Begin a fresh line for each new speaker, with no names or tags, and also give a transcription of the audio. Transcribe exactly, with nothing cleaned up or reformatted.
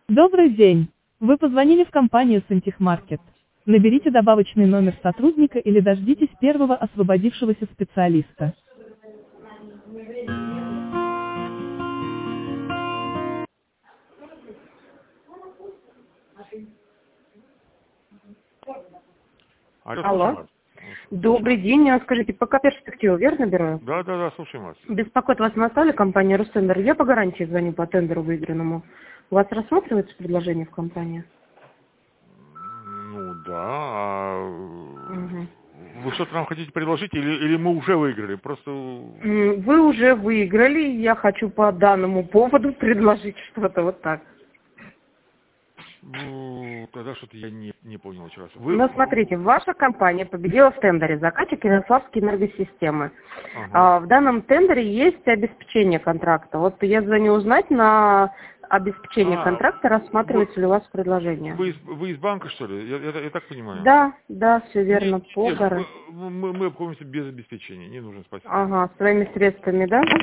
Добрый день. Вы позвонили в компанию Сантехмаркет. Наберите добавочный номер сотрудника или дождитесь первого освободившегося специалиста.
Алло, слушаем
Алло.
вас.
Добрый день. А Скажите, пока перспективу верно беру?
Да, да, да, слушаем вас.
Беспокоит вас Наталья, компания Ростендер. Я по гарантии звоню по тендеру выигранному. У вас рассматривается предложение в компании?
Ну да. А
Угу.
вы что-то нам хотите предложить или, или мы уже выиграли? Просто.
Вы уже выиграли. Я хочу по данному поводу предложить что-то вот так.
Ну, тогда что-то я не, не понял еще раз. Вы...
Ну, смотрите, ваша компания победила в тендере «Заказчик Ярославские энергосистемы».
Ага.
А, в данном тендере есть обеспечение контракта. Вот я звоню узнать на обеспечение
А,
контракта, рассматривается
вы,
ли у вас предложение.
вы, из, вы из банка, что ли? Я, я, я так понимаю?
Да, да, все верно,
Нет,
по
нет,
гарантии.
мы, мы, мы обходимся без обеспечения. Не нужно, спасибо.
Ага, своими средствами, да?